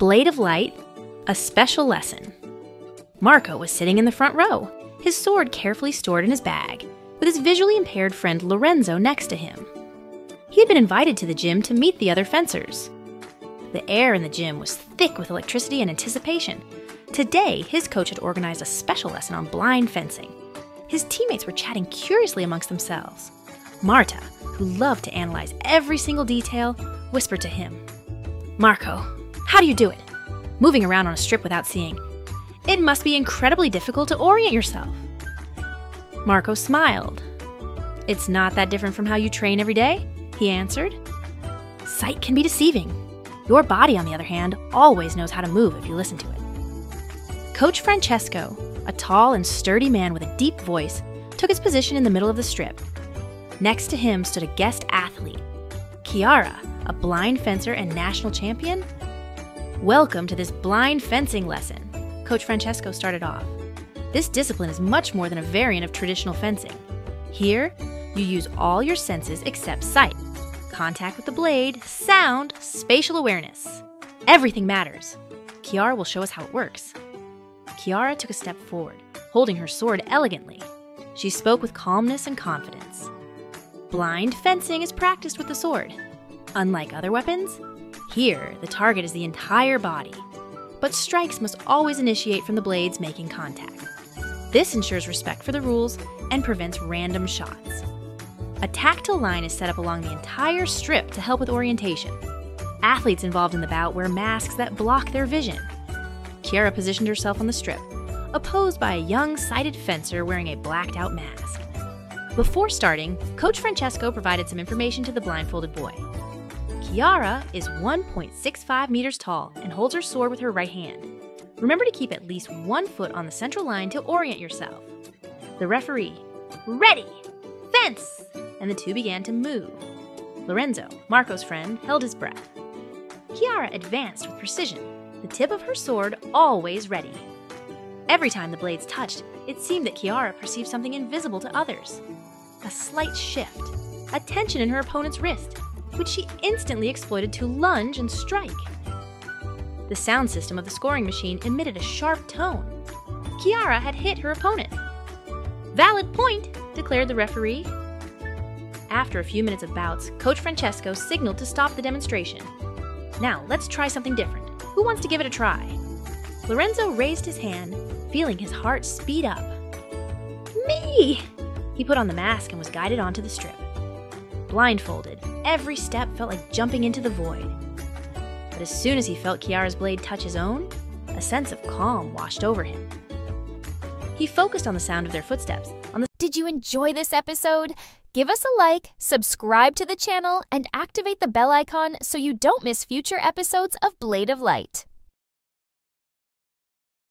Blade of Light, a special lesson. Marco was sitting in the front row, his sword carefully stored in his bag, with his visually impaired friend Lorenzo next to him. He had been invited to the gym to meet the other fencers. The air in the gym was thick with electricity and anticipation. Today, his coach had organized a special lesson on blind fencing. His teammates were chatting curiously amongst themselves. Marta, who loved to analyze every single detail, whispered to him, "Marco, how do you do it? Moving around on a strip without seeing. It must be incredibly difficult to orient yourself." Marco smiled. "It's not that different from how you train every day," he answered. "Sight can be deceiving. Your body, on the other hand, always knows how to move if you listen to it." Coach Francesco, a tall and sturdy man with a deep voice, took his position in the middle of the strip. Next to him stood a guest athlete, Chiara, a blind fencer and national champion. "Welcome to this blind fencing lesson," Coach Francesco started off. "This discipline is much more than a variant of traditional fencing. Here, you use all your senses except sight, contact with the blade, sound, spatial awareness. Everything matters. Chiara will show us how it works." Chiara took a step forward, holding her sword elegantly. She spoke with calmness and confidence. "Blind fencing is practiced with the sword. Unlike other weapons, here the target is the entire body, but strikes must always initiate from the blades making contact. This ensures respect for the rules and prevents random shots. A tactile line is set up along the entire strip to help with orientation. Athletes involved in the bout wear masks that block their vision." Chiara positioned herself on the strip, opposed by a young, sighted fencer wearing a blacked-out mask. Before starting, Coach Francesco provided some information to the blindfolded boy. Chiara is 1.65 meters tall and holds her sword with her right hand. Remember to keep at least 1 foot on the central line to orient yourself. The referee, "Ready! Fence!" and the two began to move. Lorenzo, Marco's friend, held his breath. Chiara advanced with precision, the tip of her sword always ready. Every time the blades touched, it seemed that Chiara perceived something invisible to others. A slight shift, a tension in her opponent's wrist, which she instantly exploited to lunge and strike. The sound system of the scoring machine emitted a sharp tone. Chiara had hit her opponent. "Valid point," declared the referee. After a few minutes of bouts, Coach Francesco signaled to stop the demonstration. "Now, let's try something different. Who wants to give it a try?" Lorenzo raised his hand, feeling his heart speed up. "Me!" He put on the mask and was guided onto the strip. Blindfolded, every step felt like jumping into the void. But as soon as he felt Chiara's blade touch his own, a sense of calm washed over him. He focused on the sound of their footsteps. Did you enjoy this episode? Give us a like, subscribe to the channel, and activate the bell icon so you don't miss future episodes of Blade of Light.